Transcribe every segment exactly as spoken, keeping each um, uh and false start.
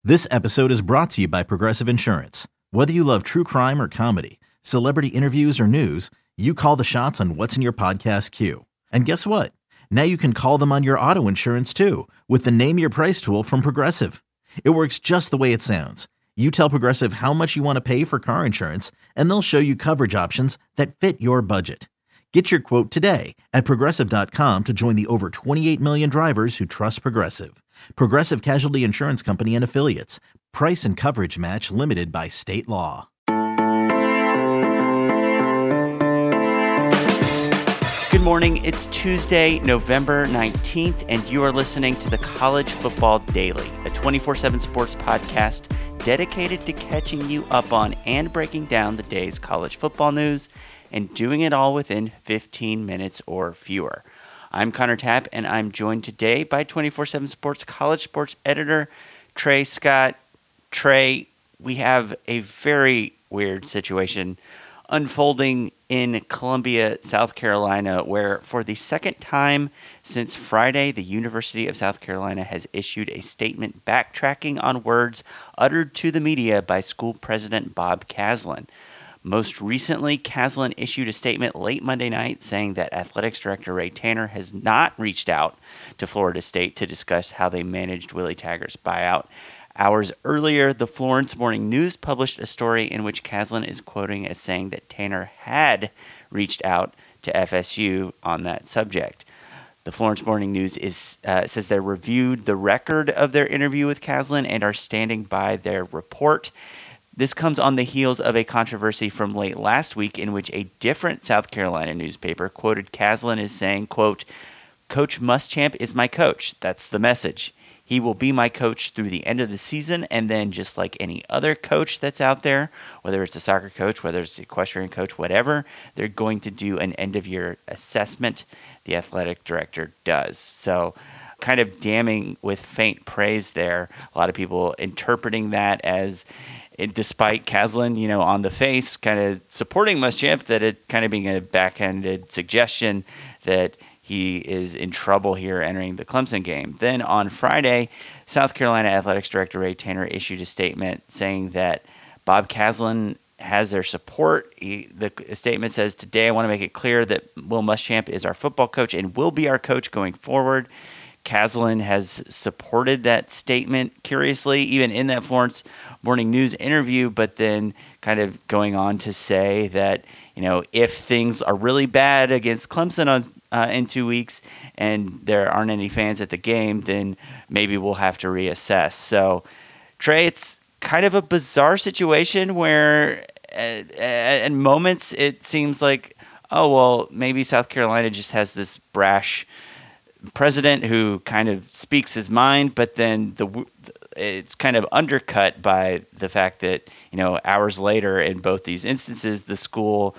This episode is brought to you by Progressive Insurance. Whether you love true crime or comedy, celebrity interviews or news, you call the shots on what's in your podcast queue. And guess what? Now you can call them on your auto insurance too with the Name Your Price tool from Progressive. It works just the way it sounds. You tell Progressive how much you want to pay for car insurance, and they'll show you coverage options that fit your budget. Get your quote today at Progressive dot com to join the over twenty-eight million drivers who trust Progressive. Progressive Casualty Insurance Company and Affiliates. Price and coverage match limited by state law. Good morning. It's Tuesday, November nineteenth, and you are listening to the College Football Daily, a twenty-four seven sports podcast dedicated to catching you up on and breaking down the day's college football news, and doing it all within fifteen minutes or fewer. I'm Connor Tapp, and I'm joined today by twenty-four seven Sports college sports editor Trey Scott. Trey, we have a very weird situation unfolding in Columbia, South Carolina, where for the second time since Friday, the University of South Carolina has issued a statement backtracking on words uttered to the media by school president Bob Caslen. Most recently, Caslen issued a statement late Monday night saying that Athletics Director Ray Tanner has not reached out to Florida State to discuss how they managed Willie Taggart's buyout. Hours earlier, the Florence Morning News published a story in which Caslen is quoting as saying that Tanner had reached out to F S U on that subject. The Florence Morning News is uh, says they reviewed the record of their interview with Caslen and are standing by their report. This comes on the heels of a controversy from late last week in which a different South Carolina newspaper quoted Caslen as saying, quote, "Coach Muschamp is my coach. That's the message. He will be my coach through the end of the season, and then just like any other coach that's out there, whether it's a soccer coach, whether it's an equestrian coach, whatever, they're going to do an end-of-year assessment. The athletic director does." So kind of damning with faint praise there. A lot of people interpreting that as, despite Caslen, you know, on the face, kind of supporting Muschamp, that it kind of being a backhanded suggestion that he is in trouble here entering the Clemson game. Then on Friday, South Carolina Athletics Director Ray Tanner issued a statement saying that Bob Caslen has their support. He, the statement says, "Today I want to make it clear that Will Muschamp is our football coach and will be our coach going forward." Caslen has supported that statement, curiously, even in that Florence Morning News interview, but then kind of going on to say that, you know, if things are really bad against Clemson on, uh, in two weeks and there aren't any fans at the game, then maybe we'll have to reassess. So, Trey, it's kind of a bizarre situation where at, at moments it seems like, oh, well, maybe South Carolina just has this brash president who kind of speaks his mind, but then the it's kind of undercut by the fact that, you know, hours later in both these instances, the school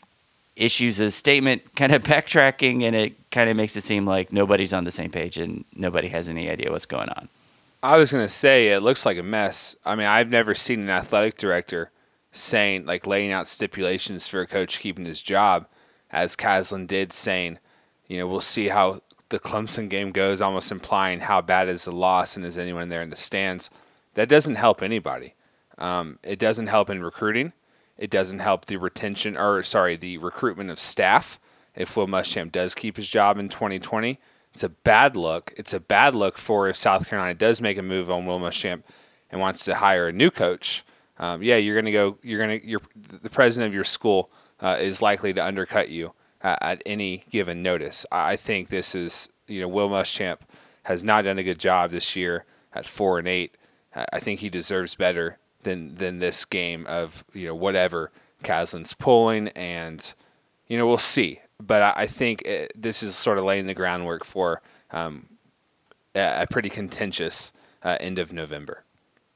issues a statement kind of backtracking, and it kind of makes it seem like nobody's on the same page and nobody has any idea what's going on. I was going to say it looks like a mess. I mean, I've never seen an athletic director saying, like, laying out stipulations for a coach keeping his job, as Caslen did, saying, you know, we'll see how the Clemson game goes, almost implying how bad is the loss and is anyone there in the stands. That doesn't help anybody. Um, it doesn't help in recruiting. It doesn't help the retention, or sorry, the recruitment of staff. If Will Muschamp does keep his job in twenty twenty, it's a bad look. It's a bad look for if South Carolina does make a move on Will Muschamp and wants to hire a new coach. Um, yeah, you're going to go. You're going to. You're the president of your school uh, is likely to undercut you at any given notice. I think this is, you know, Will Muschamp has not done a good job this year at four and eight. I think he deserves better than than this game of, you know, whatever Caslen's pulling, and, you know, we'll see. But I, I think it, this is sort of laying the groundwork for um, a, a pretty contentious uh, end of November.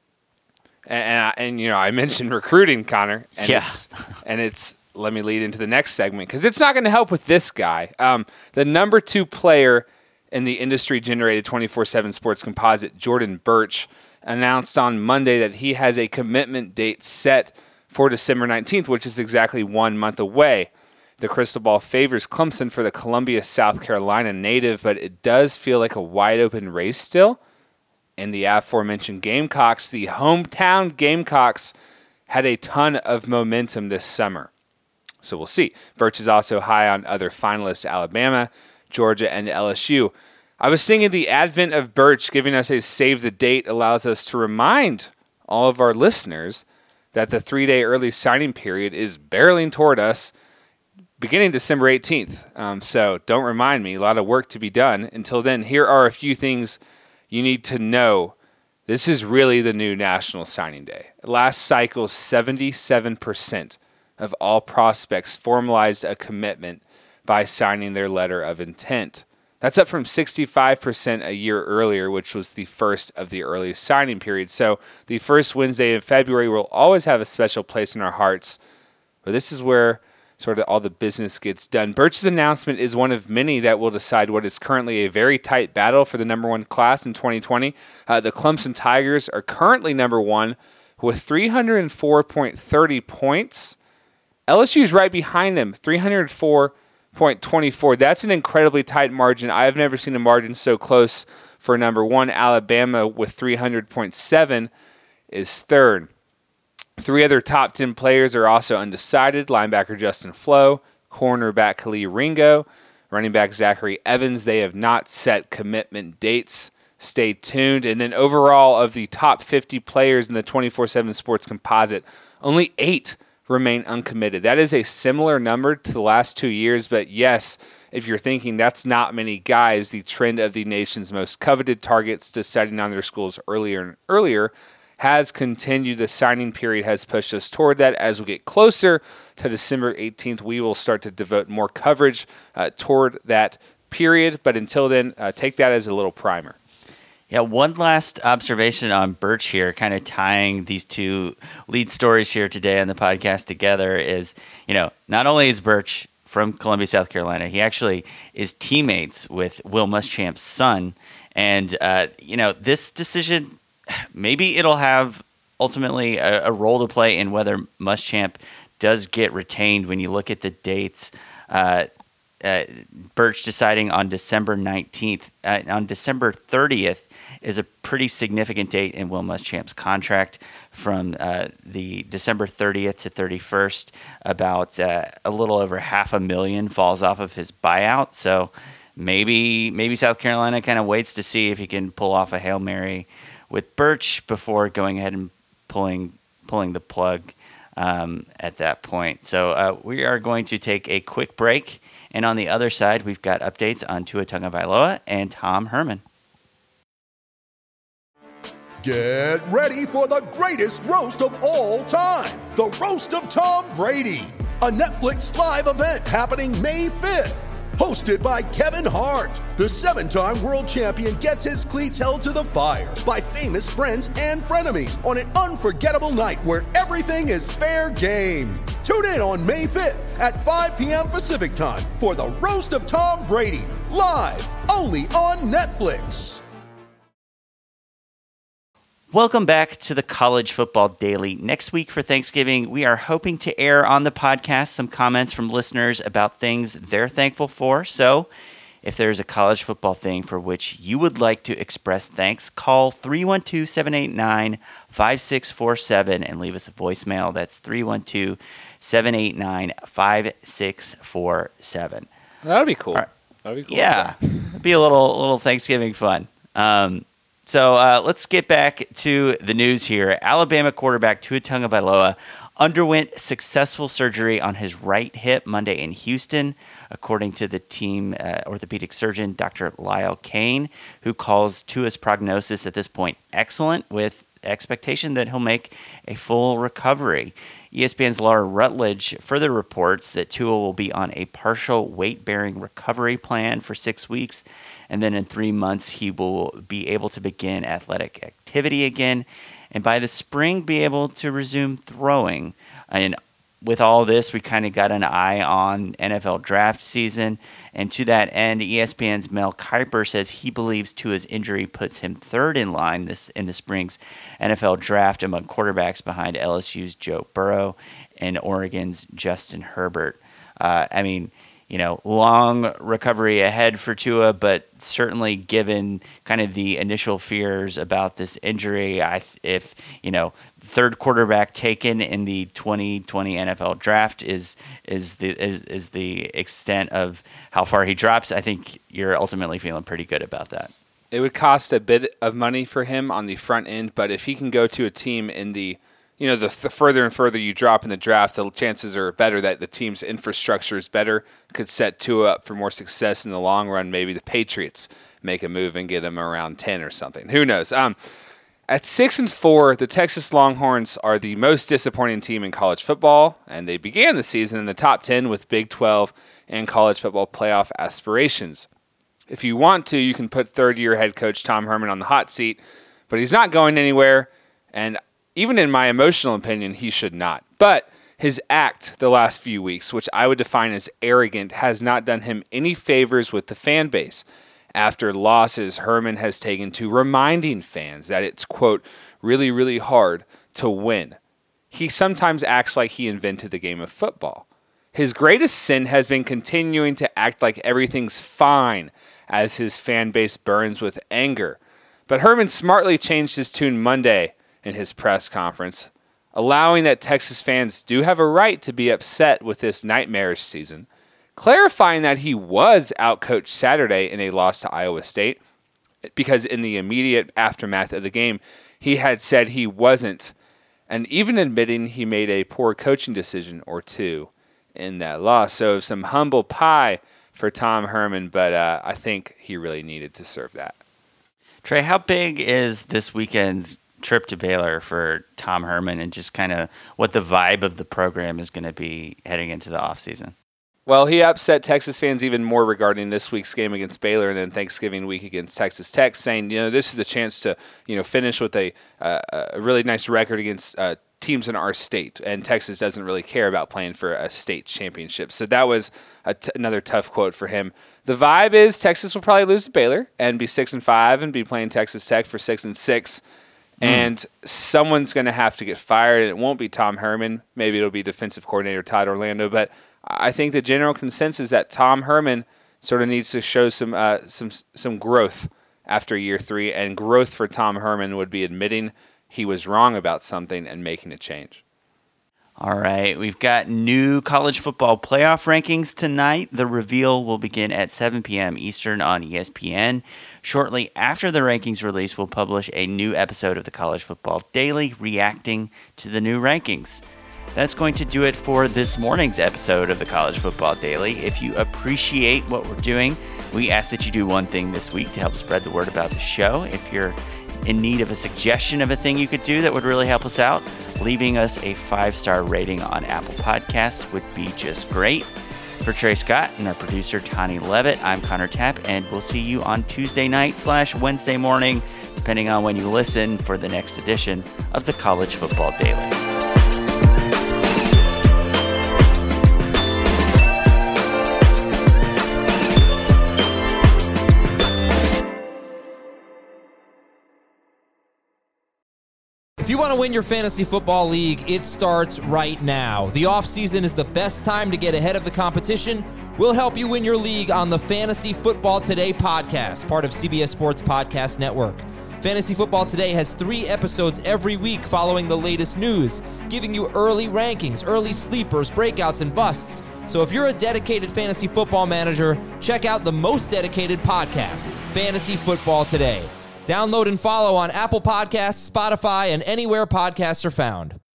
And, and, I, and you know, I mentioned recruiting, Connor, and yeah. it's and it's. Let me lead into the next segment, because it's not going to help with this guy. Um, the number two player in the industry-generated twenty-four seven Sports Composite, Jordan Burch, announced on Monday that he has a commitment date set for December nineteenth, which is exactly one month away. The crystal ball favors Clemson for the Columbia, South Carolina native, but it does feel like a wide-open race still. and the aforementioned Gamecocks, the hometown Gamecocks, had a ton of momentum this summer. So we'll see. Birch is also high on other finalists, Alabama, Georgia, and L S U. I was thinking the advent of Birch giving us a save the date allows us to remind all of our listeners that the three-day early signing period is barreling toward us beginning December eighteenth. Um, so don't remind me. A lot of work to be done. Until then, here are a few things you need to know. This is really the new National Signing Day. Last cycle, seventy-seven percent of all prospects formalized a commitment by signing their letter of intent. That's up from sixty-five percent a year earlier, which was the first of the early signing period. So the first Wednesday in February will always have a special place in our hearts. But this is where sort of all the business gets done. Birch's announcement is one of many that will decide what is currently a very tight battle for the number one class in twenty twenty. Uh, the Clemson Tigers are currently number one with three hundred four point three zero points. L S U is right behind them, three hundred four point two four. That's an incredibly tight margin. I've never seen a margin so close for number one. Alabama with three hundred point seven is third. Three other top ten players are also undecided. Linebacker Justin Flo, cornerback Khalil Ringo, running back Zachary Evans. They have not set commitment dates. Stay tuned. And then overall of the top fifty players in the twenty-four seven Sports composite, only eight remain uncommitted. That is a similar number to the last two years, but yes, if you're thinking that's not many guys, the trend of the nation's most coveted targets deciding on their schools earlier and earlier has continued. The signing period has pushed us toward that. As we get closer to December eighteenth, we will start to devote more coverage uh, toward that period. But until then, uh, take that as a little primer. Yeah, one last observation on Birch here, kind of tying these two lead stories here today on the podcast together is, you know, not only is Birch from Columbia, South Carolina, he actually is teammates with Will Muschamp's son. And, uh, you know, this decision, maybe it'll have ultimately a, a role to play in whether Muschamp does get retained when you look at the dates. Uh, uh, Birch deciding on December nineteenth. Uh, on December thirtieth is a pretty significant date in Will Muschamp's contract. From uh, the December thirtieth to thirty-first, about uh, a little over half a million falls off of his buyout. So maybe maybe South Carolina kind of waits to see if he can pull off a Hail Mary with Birch before going ahead and pulling pulling the plug um, at that point. So uh, we are going to take a quick break. And on the other side, we've got updates on Tua Tagovailoa and Tom Herman. Get ready for the greatest roast of all time, the Roast of Tom Brady, a Netflix live event happening May fifth. Hosted by Kevin Hart, the seven-time world champion gets his cleats held to the fire by famous friends and frenemies on an unforgettable night where everything is fair game. Tune in on May fifth at five p.m. Pacific time for the Roast of Tom Brady, live only on Netflix. Welcome back to the College Football Daily. Next week for Thanksgiving, we are hoping to air on the podcast some comments from listeners about things they're thankful for. So if there's a college football thing for which you would like to express thanks, call three one two, seven eight nine, five six four seven and leave us a voicemail. That's three one two, seven eight nine, five six four seven. That'd be cool. Right. That'd be cool. Yeah, it'd be a little, little Thanksgiving fun. Um, So uh, let's get back to the news here. Alabama quarterback Tua Tagovailoa underwent successful surgery on his right hip Monday in Houston, according to the team uh, orthopedic surgeon, Doctor Lyle Kane, who calls Tua's prognosis at this point excellent, with expectation that he'll make a full recovery. E S P N's Laura Rutledge further reports that Tua will be on a partial weight-bearing recovery plan for six weeks, and then in three months he will be able to begin athletic activity again, and by the spring be able to resume throwing. And with all this, we kind of got an eye on N F L draft season, and to that end, E S P N's Mel Kiper says he believes Tua's injury puts him third in line this in the spring's N F L draft among quarterbacks behind L S U's Joe Burrow and Oregon's Justin Herbert. Uh, I mean, you know, long recovery ahead for Tua, but certainly given kind of the initial fears about this injury, I if, you know, third quarterback taken in the twenty twenty N F L draft is is the is, is the extent of how far he drops, I think you're ultimately feeling pretty good about that. It would cost a bit of money for him on the front end, but if he can go to a team in the You know, the, the further and further you drop in the draft, the chances are better that the team's infrastructure is better, could set Tua up for more success in the long run. Maybe the Patriots make a move and get him around ten or something. Who knows? Um, at six and four, the Texas Longhorns are the most disappointing team in college football, and they began the season in the top ten with Big twelve and college football playoff aspirations. If you want to, you can put third-year head coach Tom Herman on the hot seat, but he's not going anywhere, and even in my emotional opinion, he should not. But his act the last few weeks, which I would define as arrogant, has not done him any favors with the fan base. After losses, Herman has taken to reminding fans that it's, quote, really, really hard to win. He sometimes acts like he invented the game of football. His greatest sin has been continuing to act like everything's fine as his fan base burns with anger. But Herman smartly changed his tune Monday in his press conference, allowing that Texas fans do have a right to be upset with this nightmarish season, clarifying that he was outcoached Saturday in a loss to Iowa State, because in the immediate aftermath of the game, he had said he wasn't, and even admitting he made a poor coaching decision or two in that loss. So some humble pie for Tom Herman, but uh, I think he really needed to serve that. Trey, how big is this weekend's trip to Baylor for Tom Herman, and just kind of what the vibe of the program is going to be heading into the offseason? Well, he upset Texas fans even more regarding this week's game against Baylor and then Thanksgiving week against Texas Tech, saying, you know, this is a chance to, you know, finish with a uh, a really nice record against uh, teams in our state, and Texas doesn't really care about playing for a state championship. So that was a t- another tough quote for him. The vibe is Texas will probably lose to Baylor and be six and five and be playing Texas Tech for six and six. And someone's going to have to get fired, and it won't be Tom Herman. Maybe it'll be defensive coordinator Todd Orlando. But I think the general consensus is that Tom Herman sort of needs to show some uh, some some growth after year three, and growth for Tom Herman would be admitting he was wrong about something and making a change. All right, we've got new college football playoff rankings tonight. The reveal will begin at seven p.m. Eastern on E S P N. Shortly after the rankings release, we'll publish a new episode of the College Football Daily reacting to the new rankings. That's going to do it for this morning's episode of the College Football Daily. If you appreciate what we're doing, we ask that you do one thing this week to help spread the word about the show. If you're in need of a suggestion of a thing you could do that would really help us out, leaving us a five-star rating on Apple Podcasts would be just great. For Trey Scott and our producer, Tani Levitt, I'm Connor Tapp, and we'll see you on Tuesday night slash Wednesday morning, depending on when you listen, for the next edition of the College Football Daily. If you want to win your fantasy football league, it starts right now. The offseason is the best time to get ahead of the competition. We'll help you win your league on the Fantasy Football Today podcast, part of C B S Sports Podcast Network. Fantasy Football Today has three episodes every week following the latest news, giving you early rankings, early sleepers, breakouts, and busts. So if you're a dedicated fantasy football manager, check out the most dedicated podcast, Fantasy Football Today. Download and follow on Apple Podcasts, Spotify, and anywhere podcasts are found.